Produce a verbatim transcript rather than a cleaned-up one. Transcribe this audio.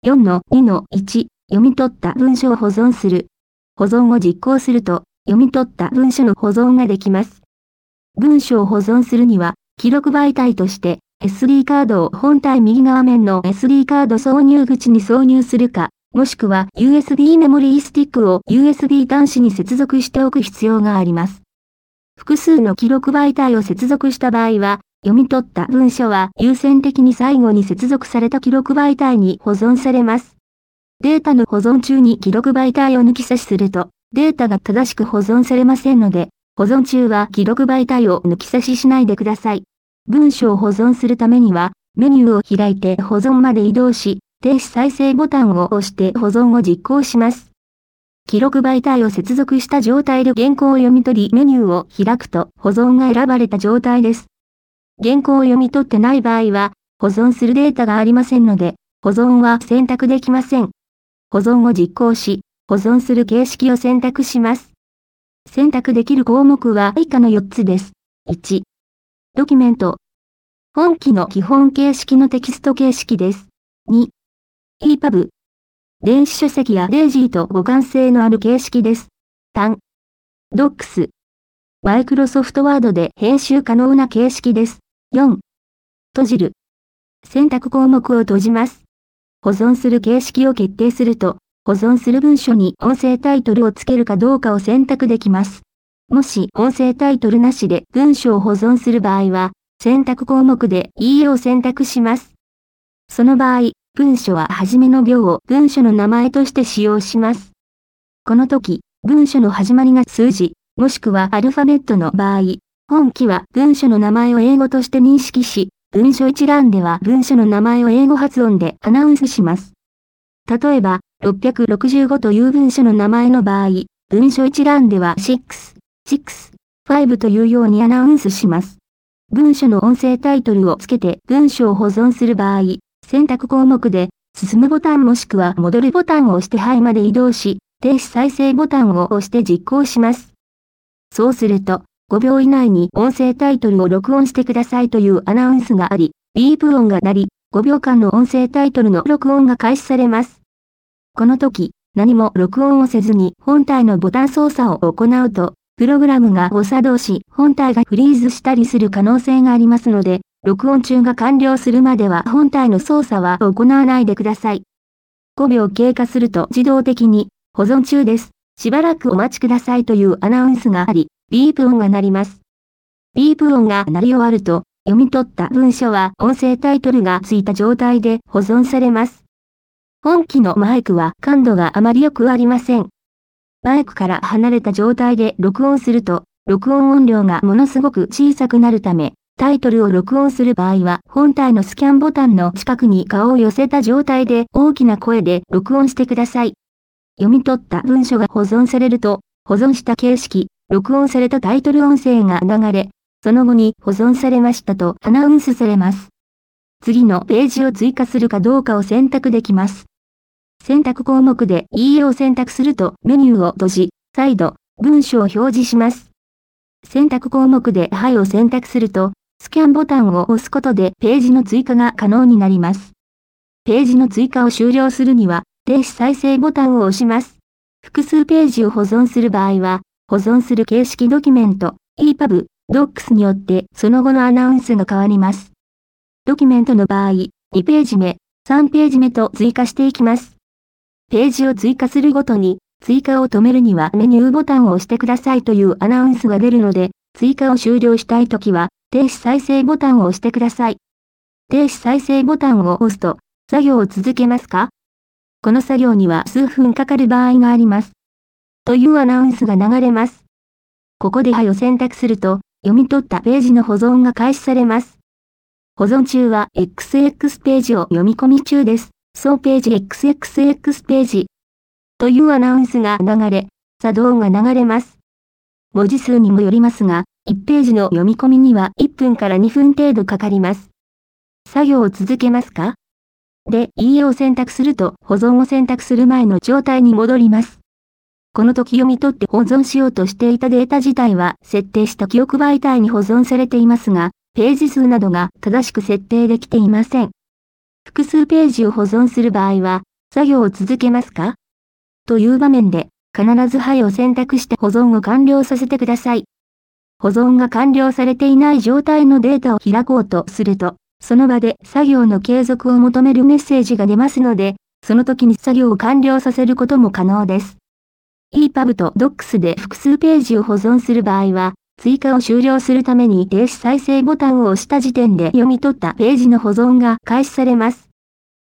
よんのにのいち、読み取った文書を保存する。保存を実行すると、読み取った文書の保存ができます。文書を保存するには、記録媒体として、エスディー カードを本体右側面の エスディー カード挿入口に挿入するか、もしくは ユーエスビー メモリースティックを ユーエスビー 端子に接続しておく必要があります。複数の記録媒体を接続した場合は、読み取った文書は優先的に最後に接続された記録媒体に保存されます。データの保存中に記録媒体を抜き差しすると、データが正しく保存されませんので、保存中は記録媒体を抜き差ししないでください。文書を保存するためには、メニューを開いて保存まで移動し、停止再生ボタンを押して保存を実行します。記録媒体を接続した状態で原稿を読み取りメニューを開くと保存が選ばれた状態です。原稿を読み取ってない場合は、保存するデータがありませんので、保存は選択できません。保存を実行し、保存する形式を選択します。選択できる項目は以下のよっつです。いち、ドキュメント。本機の基本形式のテキスト形式です。に、イーパブ。電子書籍やデイジーと互換性のある形式です。さん、ドックス。マイクロソフトワードで編集可能な形式です。よん、閉じる。選択項目を閉じます。保存する形式を決定すると、保存する文書に音声タイトルをつけるかどうかを選択できます。もし音声タイトルなしで文書を保存する場合は、選択項目でいいえを選択します。その場合、文書は初めの行を文書の名前として使用します。この時、文書の始まりが数字、もしくはアルファベットの場合、本機は文書の名前を英語として認識し、文書一覧では文書の名前を英語発音でアナウンスします。例えば、ろっぴゃくろくじゅうごという文書の名前の場合、文書一覧ではろく、ろく、ごというようにアナウンスします。文書の音声タイトルをつけて文書を保存する場合、選択項目で進むボタンもしくは戻るボタンを押してはいまで移動し、停止再生ボタンを押して実行します。そうすると、ごびょう以内に音声タイトルを録音してくださいというアナウンスがあり、ビープ音が鳴り、ごびょうかんの音声タイトルの録音が開始されます。この時、何も録音をせずに本体のボタン操作を行うと、プログラムが誤作動し、本体がフリーズしたりする可能性がありますので、録音中が完了するまでは本体の操作は行わないでください。ごびょう経過すると自動的に、保存中です。しばらくお待ちくださいというアナウンスがあり、ビープ音が鳴ります。ビープ音が鳴り終わると、読み取った文書は音声タイトルがついた状態で保存されます。本機のマイクは感度があまり良くありません。マイクから離れた状態で録音すると、録音音量がものすごく小さくなるため、タイトルを録音する場合は本体のスキャンボタンの近くに顔を寄せた状態で大きな声で録音してください。読み取った文書が保存されると、保存した形式、録音されたタイトル音声が流れ、その後に保存されましたとアナウンスされます。次のページを追加するかどうかを選択できます。選択項目でいいえを選択するとメニューを閉じ、再度、文章を表示します。選択項目ではいを選択すると、スキャンボタンを押すことでページの追加が可能になります。ページの追加を終了するには、停止再生ボタンを押します。複数ページを保存する場合は、保存する形式ドキュメント、イーパブ、ドックスによってその後のアナウンスが変わります。ドキュメントの場合、にページ目、さんページ目と追加していきます。ページを追加するごとに、追加を止めるにはメニューボタンを押してくださいというアナウンスが出るので、追加を終了したいときは、停止再生ボタンを押してください。停止再生ボタンを押すと、作業を続けますか？この作業には数分かかる場合があります。というアナウンスが流れます。ここではいを選択すると、読み取ったページの保存が開始されます。保存中は エックスエックス ページを読み込み中です。総ページ エックスエックスエックス ページ。というアナウンスが流れ、作動が流れます。文字数にもよりますが、いちページの読み込みにはいっぷんからにふん程度かかります。作業を続けますか？で、いいえを選択すると保存を選択する前の状態に戻ります。この時読み取って保存しようとしていたデータ自体は設定した記憶媒体に保存されていますが、ページ数などが正しく設定できていません。複数ページを保存する場合は、 作業を続けますかという場面で、必ずはいを選択して保存を完了させてください。保存が完了されていない状態のデータを開こうとすると、その場で作業の継続を求めるメッセージが出ますので、その時に作業を完了させることも可能です。イーパブ と ドックス で複数ページを保存する場合は、追加を終了するために停止再生ボタンを押した時点で読み取ったページの保存が開始されます。